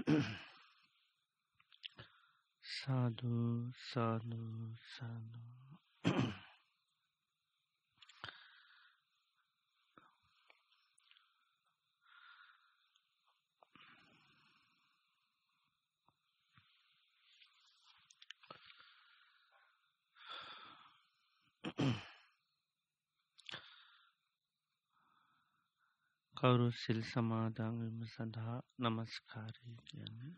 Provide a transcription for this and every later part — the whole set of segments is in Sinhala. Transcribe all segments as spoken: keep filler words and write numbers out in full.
සාදු සාදු සාදු කවුරු සිල් සමාදන්වීම සඳහා නමස්කාරය කියන්නේ.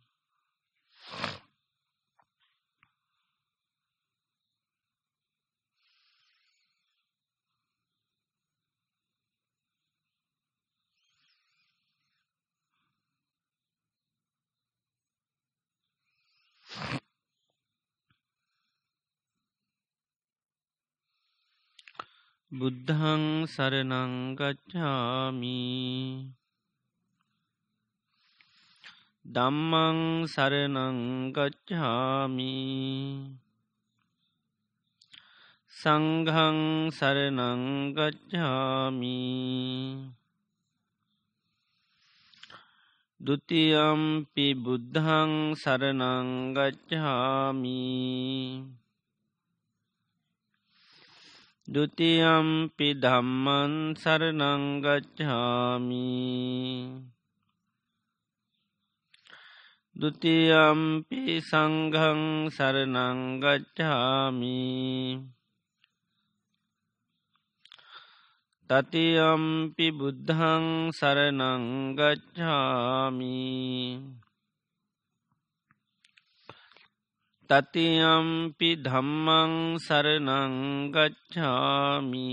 බුද්ධං සරණං ගච්ඡාමි ධම්මං සරණං ගච්ඡාමි සංඝං සරණං ගච්ඡාමි ဒုတိယံ පි බුද්ධං සරණං ගච්ඡාමි ဒုတိယံ පි ධම්මං සරණං ගච්ඡාමි ဒုတိယံ පි සංඝං සරණං ගච්ඡාමි တတိယံ පි බුද්ධං සරණං ගච්ඡාමි တတိယံ පි ධම්මං සරණං ගච්ඡාමි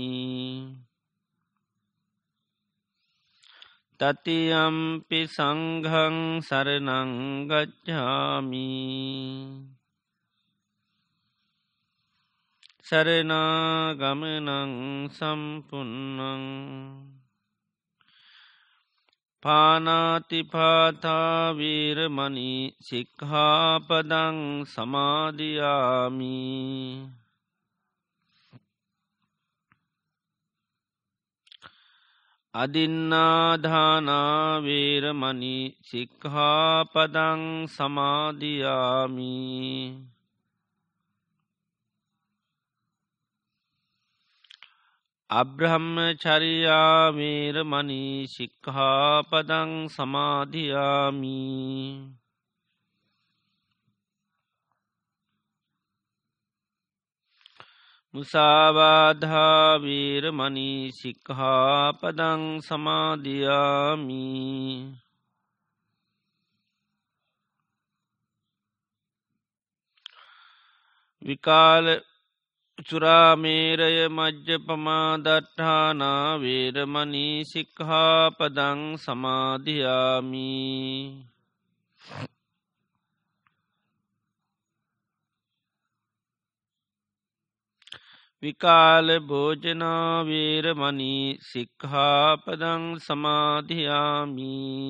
တတိယံ පි සංඝං සරණං ගච්ඡාමි สรณากมนังสัมปุณนังปานาติปาทาวีรมณีสิกขาปดังสมาธิยามิอดินนาทานาวีรมณีสิกขาปดังสมาธิยามิඅබ්‍රහ්මචරියා වේරමණී සික්ඛාපදං සමාදියාමි මුසාවාදා වේරමණී සික්ඛාපදං සමාදියාමි විකාල චුරාමේරය මජ්ජපමාදට්ඨානා වේරමණී සික්ඛාපදං සමාදියාමි විකාල භෝජනා වේරමණී සික්ඛාපදං සමාදියාමි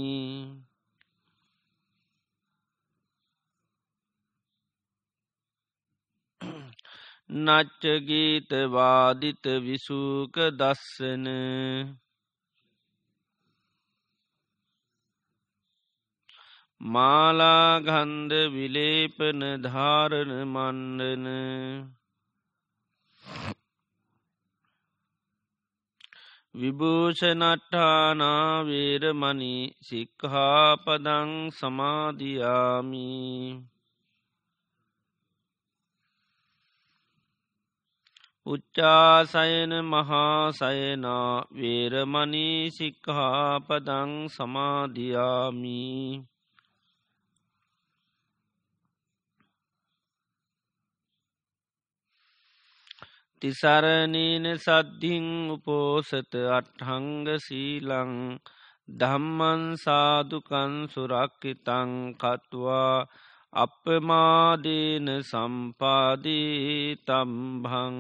නච්ච ගීත වාදිත විසූක දස්සන මාලා ගන්ධ විලේපන ධාරණ මණ්ඩන විභූෂණට්ඨානා වේරමණී සික්ඛාපදං සමාදියාමි උච්චාසයන මහාසයනා වේරමණී සික්ඛාපදං සමාදියාමි තිසරණේන සද්ධින් උපෝසත අට්ඨංග සීලං ධම්මං සාදුකං සුරක්ඛිතං කତ୍වා අප්පමාදේන සම්පාදී තම්භං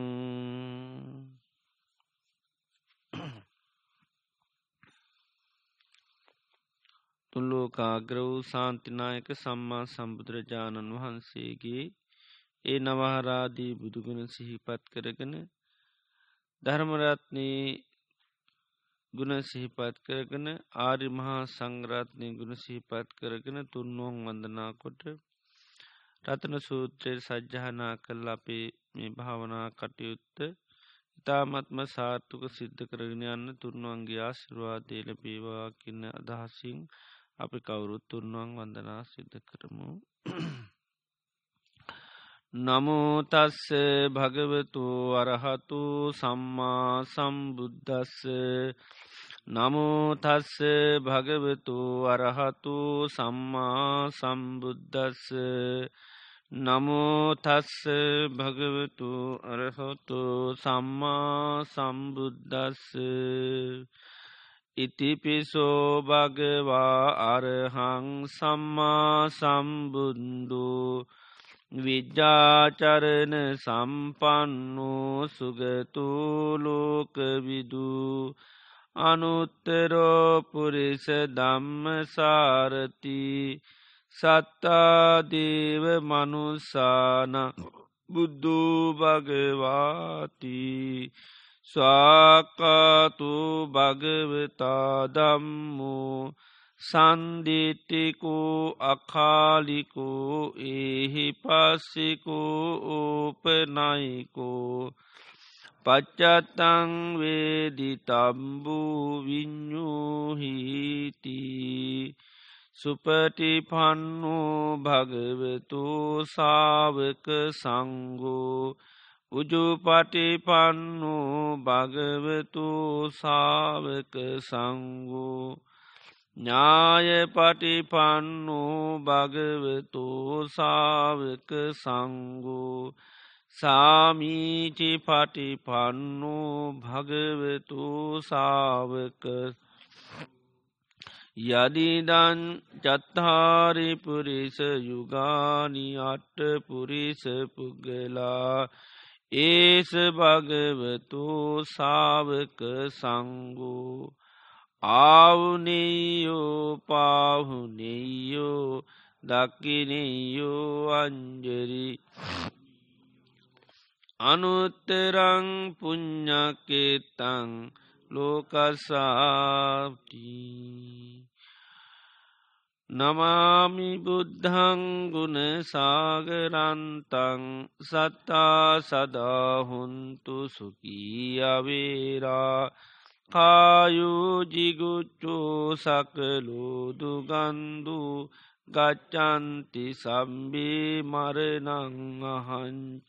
තුල්ලෝකාග්‍ර වූ ශාන්තිනායක සම්මා සම්බුදුරජාණන් වහන්සේගේ ඒ නවහරාදී බුදුගුණ සිහිපත් කරගෙන ධර්මරත්නයේ ගුණ සිහිපත් කරගෙන ආරි මහා සංග්‍රාත්නය ගුණ සිහිපත් කරගෙන තුන්නුවන් වන්දනා කොට රතන සූත්‍රයේ සජ්්‍යහනා කල් අපේ මේ භාවනා කටයුත්ත ඉතාමත්ම සාර්ථක සිද්ධ කරගෙන යන්න තුන්වන්ගේ ආශිර්වාදය ලැබේවා කියන්න අදහසින් අපි කවුරුත් තුන්වන් වන්දනා සිද්ධ කරමු. නමුතස්ස භගවතු අරහතු සම්මා සම්බුද්ධස්ස නමුතස්ස භගවතු අරහතු සම්මා සම්බුද්ධස්ස නමුතස්ස භගවතු අරහතු සම්මා සම්බුද්ධස්ස ඉතිපිසෝ භගවා අරහං සම්මා සම්බුන්දු විජ්ජාචරණ සම්පන්නෝ සුගතු ලෝකවිදු අනුත්තරෝ පුරිස ධම්මසාරති සත්තාදේව මනුසාන බුද්ධු භගවාති ස්වාකාතු භගවතා ධම්මෝ සන්දිිටිකෝ අකාලිකෝ ඒහි පස්සිකෝ ඕපනයිකෝ පච්චත්තං වේදිතම්බූ විඤ්ඤූහිති සුපටිපන්නෝ භගවතු සාවක සංඝෝ උජුපටිපන්නෝ භගවතු සාවක සංඝෝ ඥාය පටිපන්නෝ භගවතු සාවක සංඝෝ සාමීචි පටිපන්නෝ භගවතු සාවක යදිදන් චත්තාරි පුරිස යුගානි අට්ට පුරිස පුග්ගලා ඒස භගවතු සාවක සංඝෝ ආවුනෙයෝ පාහුනෙයෝ දක්කිනෙයෝ අංජරි අනුත්තරං පුඤ්ඤකේතං ලෝකසාප්ති නමාමි බුද්ධං ගුණ සාගරන්තං සත්තා සදාහුන්තු සුඛී අවේරා කායු ජිගුච්චෝ සකලෝ දුගන්දු ගච්ඡන්ති සම්බේ මරණං අහංච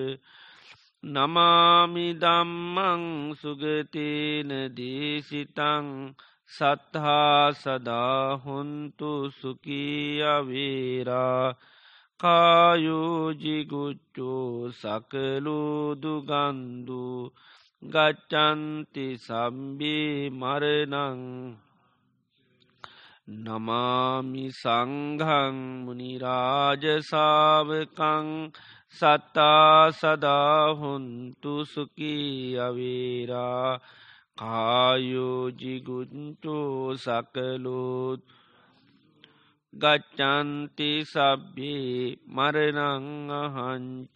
නමාමි ධම්මං සුගතේන දේශිතං සත්තා සදාහුන්තු සුඛී අවේරා කායු ජිගුච්චෝ සකලෝ දුගන්දු ගච්ඡන්ති සම්බේ මරණං නමාමි සංඝං මුනි රාජ ශාවකං සත්තා සදාහුන්තු සුඛී අවේරා කායෝ ජිගුච්ඡෝ සකලෝ ගච්ඡන්ති සබ්බේ මරණං අහංච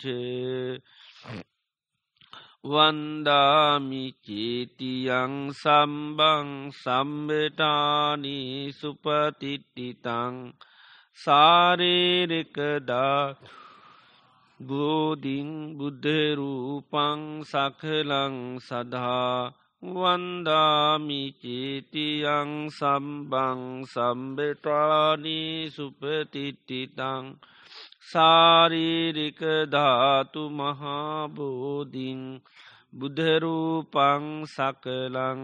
වන්දාමි චේතියං සම්බං සම්බටානි සුපතිට්ඨිතං සාරේරිකදා බෝධින් බුද්ධරූපං සකලං සදා වන්දාමි චේතියං සම්බං සම්බටානි සුපතිට්ඨිතං සාරීරික ධාතු මහාබෝධින් බුද්ධරූපං සකලං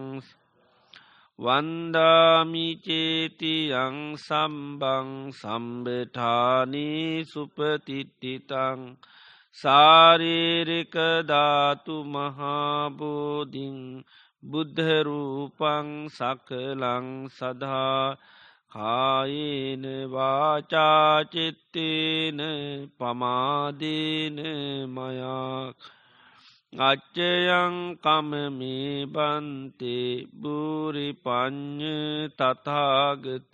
වන්දාමි චේතියං සම්බං සම්බටානි සුපතිට්ඨිතං සාරීරික ධාතු මහාබෝධින් බුද්ධරූපං සකලං සදා කායේන වාචා චිත්තේන පමාදේන මයා අච්චයං කමමේ බන්තේ බුරි පඤ්ඤ තථාගත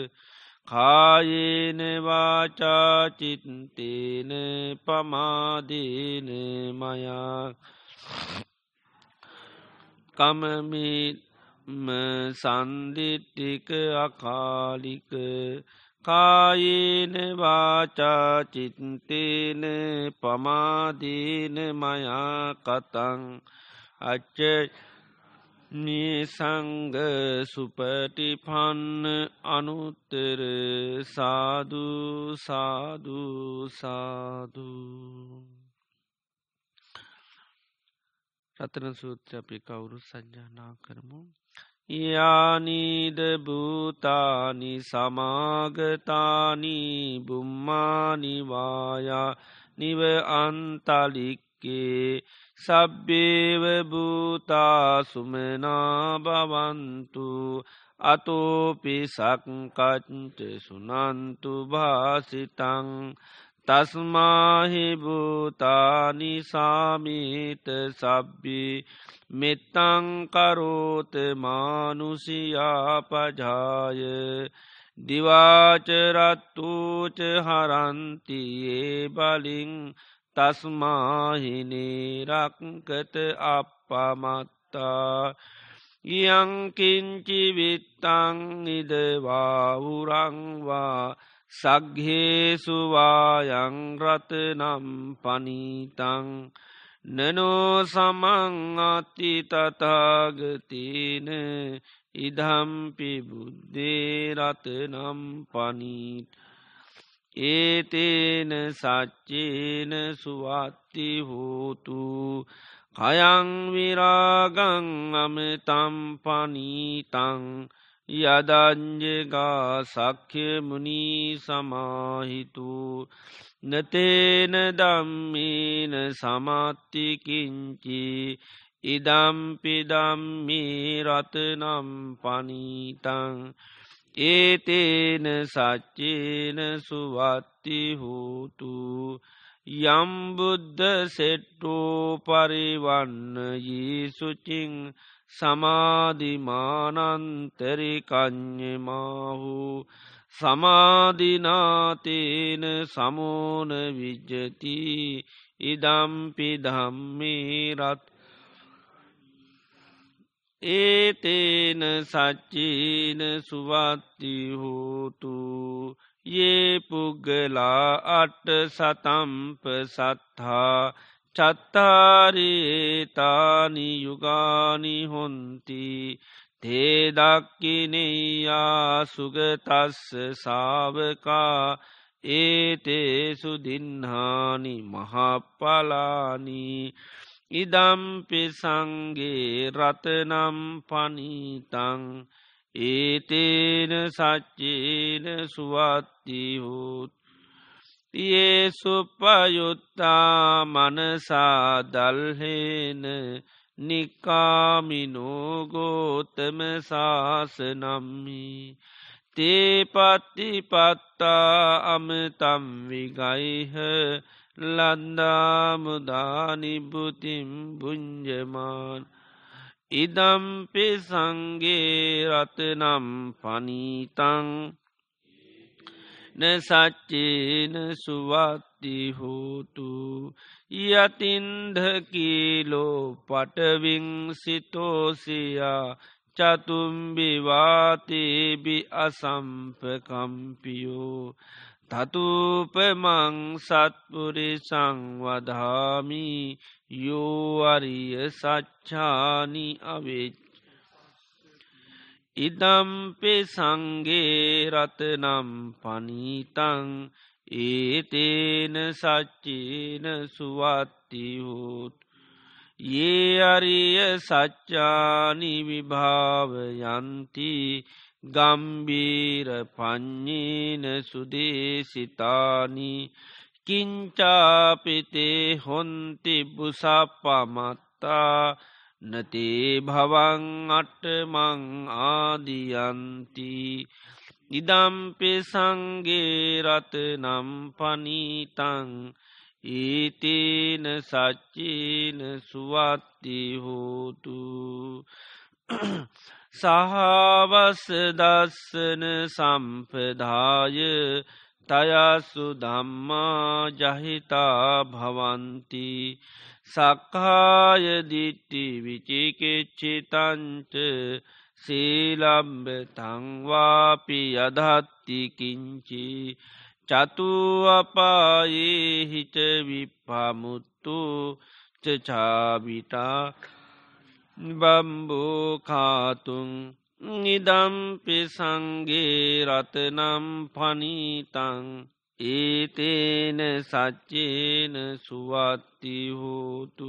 කායේන වාචා චිත්තේන පමාදේන මයා කමමේ සන්දිට්ටික අකාලික කායේන වාචා චිත්තේන පමාදීන මයා කතං අච්ච නිසංග සුපටිපන්න අනුත්තර සාදු සාදු සාදු. රතන සූත්‍ර අපි කවුරු සජ්ජානා කරමු. යානීද භූතානි සමාගතානි බුම්මානිවායා නිව අන්තලික්කේ සබ්බේව භූතා සුමනා බවන්තු අතෝපි සක්කච්ච සුනන්තු භාසිතං තස්මාහි භූතානි සාමීත සබ්බි මෙත්තං කරෝත මානුසියා පජාය දිවාචරත්තුච හරන්තියේ බලින් තස්මාහිනේ රක්කත අප්පමත්තා යංකින්චි විත්තං ඉදවා උරංවා සග්ගේසුවායං රතනම් පනීතං නනෝ සමං අති තථාගතේන ඉදම්පි බුද්දේ රතනම් පනීත ඒතේන සච්චේන සුවත්ති හෝතු කයං විරාගං අමතම් පනීතං යදංජගා සක්්‍ය මුනී සමාහිතු නතේන දම්මේන සමත්තිකින්චි ඉදම්පිදම්මේ රතනම් පනීතං ඒතේන සච්චේන සුවත්ති හෝතු යම්බුද්ධ සෙට්ටෝ පරිවන්න යීසුචිං සමාධිමානන්තරිකං්ඥමාහු සමාධිනාතේන සමෝන විජ්ජති ඉදම්පිදම්මේ රත් ඒතේන සච්චීන සුවත්ති හෝතු යේ පුග්ගලා අට්ට සතම්ප සත්හා චත්තාරේතානි යුගානි හොන්ති තේදක්කිනෙයා සුගතස්ස සාවකා ඒතේසු දින්හානි මහප්පලානි ඉදම්පි සංගේ රතනම් පනීතං ඒතේන සච්චේන සුවත්ති හෝත් යේ සුපයුත්තා මනසා දල්හේන නිකාමිනෝ ගෝතම සාසනම්හි තේ පත්තිපත්තා අමතම් විගයිහ ලන්දාමුදානිබුතිම් බුංජමාන් ඉදම්පි සංගේ රතනම් පනීතං න සච්චේන සුවත්ති හෝතු යතින්ධකීලෝ පටවිං සිතෝසියා චතුම්බිවාතේබි අසම්පකම්පියෝ තතුපමං සත්පුරිසං වදාමි යෝ අරිය සච්ඡානි අවෙච්ච ඉදම්පි සංගේ රතනම් පනීතං ඒතේන සච්චේන සුවත්ති හෝත් යේ අරිය සච්ඡානි විභාවයන්ති ගම්බීර පඤ්ඤේන සුදේසිතානි කිංචාපිතේ හොන්ති බුසප්පමත්තා නතේ භවං අට්ඨමං ආදියන්ති ඉදම්පි සංගේ රතනම් පනීතං ඒතේන සච්චේන සුවත්ති හෝතු සහවස් දස්සන සම්පදාය තයසු ධම්මා ජහිතා භවන්ති සක්කාය දිට්ඨි විචිකිච්ඡිතංච සීලම්බ තංවාපි යදහත්ති කිංචි චතු අපායේ හිත විප්පමුත්තු චචාබිටා බම්බෝ කාතුන් නිදම්පි සංගේ රතනම් පනීතං ඒතේන සච්චේන සුවත්ති හෝතු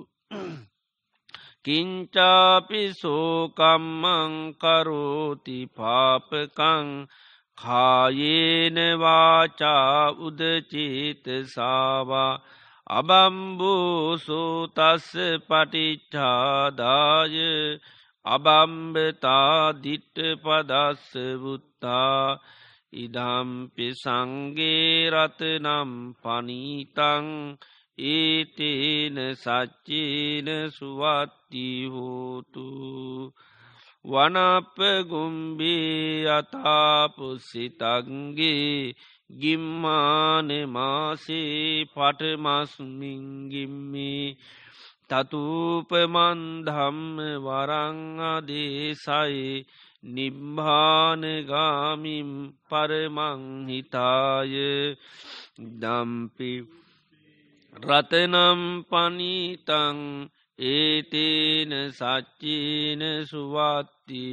කිංචාපි සෝකම්මං කරෝති පාපකං කායේන වාචා උදචේතසාවා අබම්බෝසෝ තස්ස පටිච්චාදාය අබම්බතා දිට්ඨ පදස්ස වුත්තා ඉදම්පි සංගේ රතනම් පනීතං ඒතේන සච්චේන සුවත්ති හෝතු වනප්ප ගුම්බේ අතාපුසිතන්ගේ ගිම්මාන මාසේ පටමස්මින් ගිම්මේ තතුපමන් ධම්ම වරං අදේශයි නිබ්බානගාමින් පරමං හිතාය දම්පි රතනම් පනීතං ඒතේන සච්චේන සුවත්ති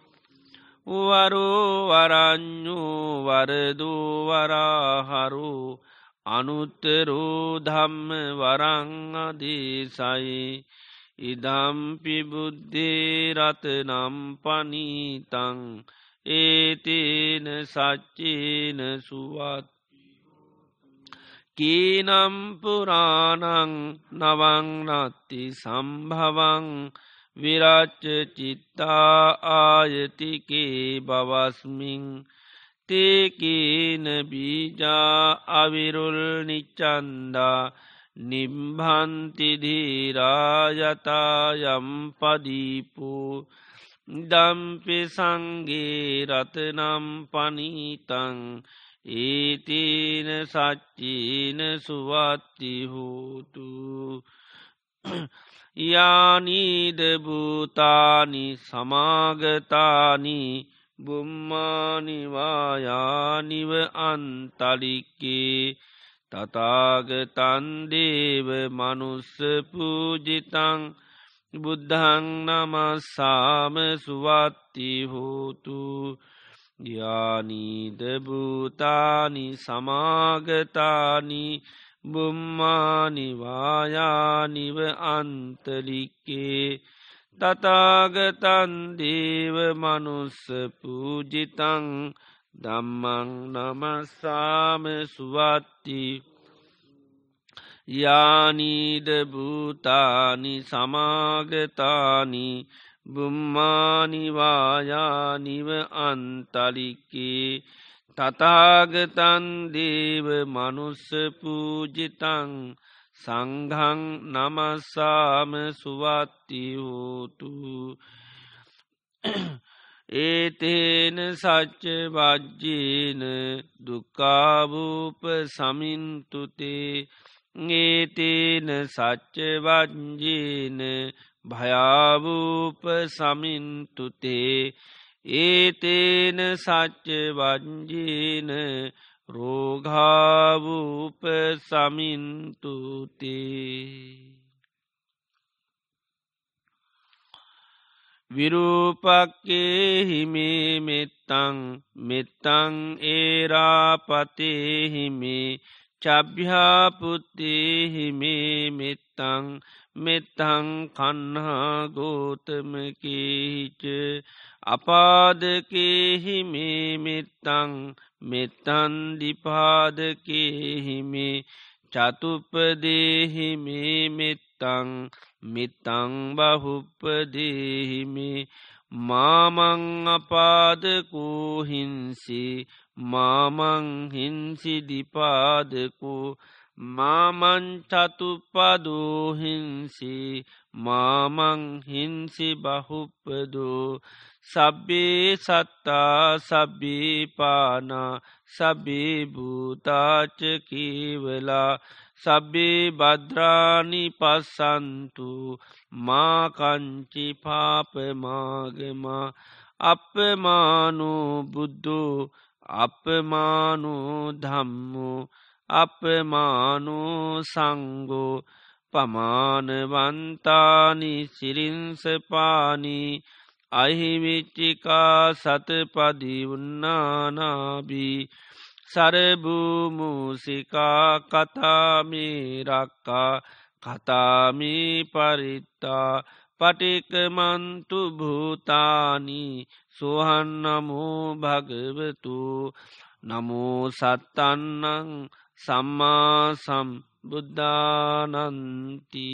වරෝ වරඤ්ඤෝ වරදෝ වරහරු අනුත්තරෝ ධම්ම වරං අදේශයි ඉදම්පි බුද්ධේ රතනම් පනීතං ඒතේන සච්චේන සුවත්ති කීනම් පුරාණං නවං නත්ති සම්භවං විරච්ච චිත්තා ආයතිකේ බවස්මින් තේකීන බීජා අවිරුල් නිච්චන්දා නිම්භන්ති ධීරායතායම් පදීපෝ දම්පි සංගේ රතනම් පනීතං ඒතේන සච්චේන සුවත්ති හෝතු යානීද භූතානි සමාගතානි බුම්මානි වායානිව අන්තලික්කේ තථාගතං දේව මනුස්ස පූජිතං බුද්ධං නමස්සාම සුවත්ති හෝතු යානීද භූතානි සමාගතානි බුම්මානි වායානිව අන්තලික්කේ තථාගතං දේව මනුස්ස පූජිතං ධම්මං නමස්සාම සුවත්ති යානීද භූතානි සමාගතානි බුම්මානි වායානිව අන්තලික්කේ තථාගතං දේව මනුස්ස පූජිතං සංඝං නමස්සාම සුවත්ති හෝතු ඒතේන සච්ච වජ්ජේන දුක්ඛාවූප සමින්තුතේ ඒතේන සච්ච වජ්ජේන භයාවූප සමින්තුතේ ඒතේන සච්ච වජ්ජේන රෝගාවූප සමින්තුතේ විරූපක්කේ හිමේ මෙත්තං මෙත්තං ඒරාපතේ හිමේ චබ්භ්‍යාපුත්තේ හිමේ මෙත්තං මෙත්තං කන්හා ගෝතමකේහිච අපාදකේ හිමේ මෙත්තං මෙත්තන් දිපාදකේහිමේ චතුප්පදේහිමේ මෙත්තං මෙත්තං බහුප්පදේහිමේ මාමං අපාදකෝ හිංසි මාමං හිංසි දිපාදකෝ මාමං චතුප්පදෝ හිංසි මාමං හිංසි බහුප්පදෝ සබ්බේ සත්තා සබ්බී පානා සබ්බී භූතාච කීවලා සබ්බේ බද්රාණි පස්සන්තු මාකංචි පාපමාගමා අපමානු බුද්ධු අපමානු ධම්මු අපමානු සංගෝ පමානවන්තානි සිරින්සපානී අහිවිච්චිකා සතපදිවුන්නානාබී සරභූමුසිකා කතාමේරක්කා කතාමී පරිත්තා පටිකමන්තු භූතානී සොහන්නමෝ භගවතු නමෝ සත්තන්නං සම්මාසම් බුද්ධානන්ති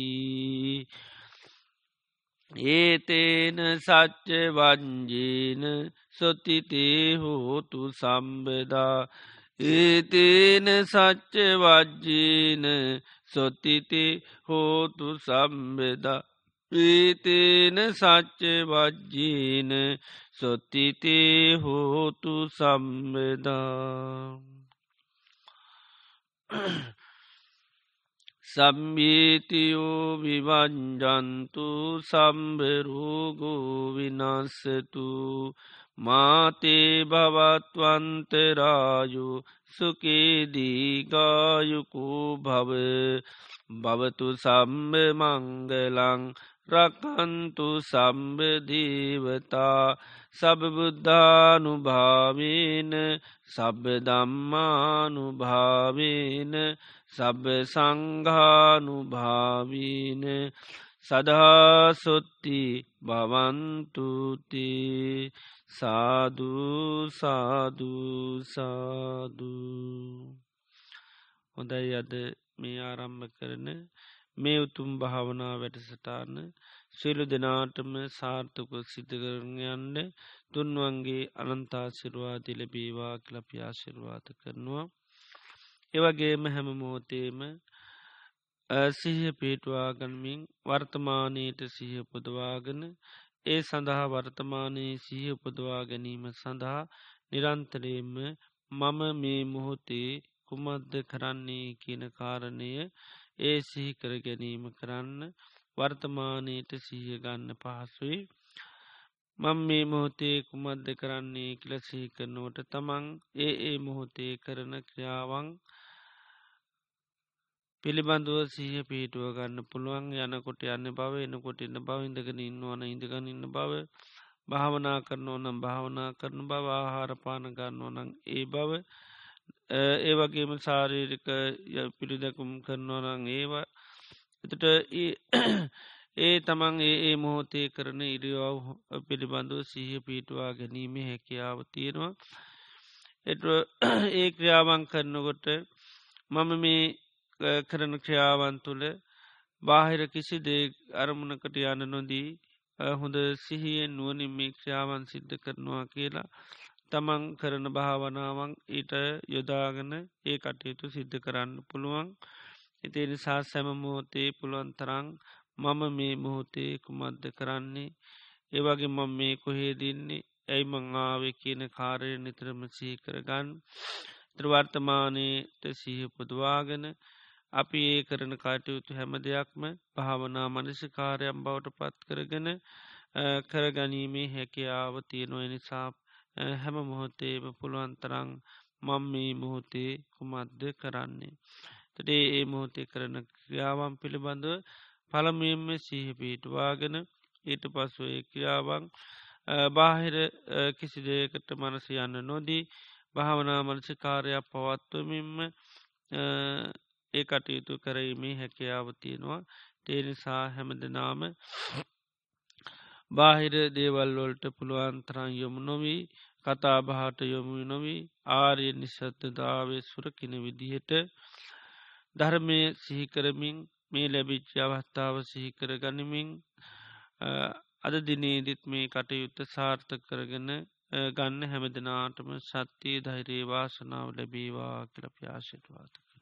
ඒතේන සච්ච වංජීන සොතිතේ හෝතු සම්බදා ඒතේන සච්ච වජ්ජීන සොතිතේ හෝතු සම්බදා ඒතේන සච්ච වජ්ජීන සොතිතේ හෝතු සම්බදා සම්බීතියෝ විවංජන්තු සම්බරූගෝ විනස්සතු මාතේ භවත්වන්තරායු සුකේදීගායුකූ භව භවතු සම්බ මංගලං රකන්තු සම්බදීවතා සබබුද්ධානු භාවීන සබ්බ දම්මානු භාවීන සබ්බ සංඝානු භාවීන සදහසොත්ති භවන්තුති සාධූසාධූසාධූ හොඳයි අද මේ ආරම්භ කරන මේ උතුම් භාවනා වැඩසටාන සියලු දෙනාටම සාර්ථක සිද්ධ කරන යන්න තුන්වන්ගේ අනන්තාශිරවාදි ලැබේවා කියලා ආශිර්වාද කරනවා. ඒවගේම හැම මොහොතේම සිහිය පිහිටුවා ගනිමින් වර්තමානයට සිහිය උපදවාගෙන ඒ සඳහා වර්තමානයේ සිහිය උපදවා ගැනීම සඳහා නිරන්තරයෙන්ම මම මේ මොහොතේ කුමද්ද කරන්නේ කියන කාරණය ඒ සිහිකර ගැනීම කරන්න වර්තමානයට සිහිය ගන්න පහසුයි. මං මේ මොහොතේ කුමද්ද කරන්නේ කියල සිහිකරනවට තමන් ඒ ඒ මොහොතේ කරන ක්‍රියාවන් පිළිබඳුව සිහ පිහිටුව ගන්න පුළුවන් යනකොට යන්න බව එනකොට ඉන්න බව ඉඳගෙන ඉන්නවන ඉඳගන්න ඉන්න බව භාවනා කරන ඕනම් භාවනා කරන බව ආහාරපාන ගන්න ඕනං ඒ බව ඒ වගේම සාරීරික පිළිදැකුම් කරනවනං ඒවා එතට ඒ තමන් ඒ ඒ මොහොතේ කරන ඉරියව් පිළිබඳව සිහ පිහිටුවා ගැනීම හැකියාව තියෙනවා. එට ඒ ක්‍රියාවන් කරනකොට මම මේ කරන ක්‍රියාවන් තුළ බාහිර කිසි දේ අරමුණකට යන්න නොදී හොඳ සිහියෙන් නුවනින් මේ ක්‍රියාවන් සිද්ධ කරනවා කියලා තමන් කරන භාවනාවන් ඊට යොදාගන ඒ කටයුතු සිද්ධ කරන්න පුළුවන්. ඉතිේ නිසා සැම මොහොතේ පුළුවන් තරං මම මේ මොහොතේ කුමද්ද කරන්නේ ඒවගේ මම මේ කොහේදන්නේ ඇයි මංආාව කියන කාරය නිතරම සිහි කරගන්න ත්‍රවර්තමානයට සිහ පුදවාගෙන අපි ඒ කරන කටයුතු හැම දෙයක්ම භාවනා මනසිකාරයම් බවට පත් කරගෙන කරගනීමේ හැකියාව තියෙනුව නිසා හැම මොහොතේම පුළුවන්තරං මං මේ මොහොතේ කුමද්ද කරන්නේ. තඩේ ඒ මොහොතේ කරන ක්‍රියාවන් පිළිබඳව පළමෙන්ම සිහ පිහිටවාගෙන ඊට පස්සුව ඒ ක්‍රියාවන් බාහිර කිසි දේකට මනස යන්න නොදී භාවනා මනසිකාරයක් පවත්වමින්ම ඒ කටයුතු කරීමේ හැකියාව තියෙනවා. තේනිසා හැම දෙනාම බාහිර දේවල්වොල්ට පුළුවන්තරන් යොමු නොවී කතා බහට යොමු නොවී ආරය නිසත්ධාවේ සුරකින විදිහට ධර්මය සිහිකරමින් මේ ලැබිච්ච අවස්ථාව සිහිකර ගනිමින් අද දිනේදිත් මේ කටයුත්ත සාර්ථක කරගෙන ගන්න හැම දෙනාටම සත්‍යයේ ධෛරයේ වාසනාව ලැබීවා කියල ප්‍යාශිටවාත.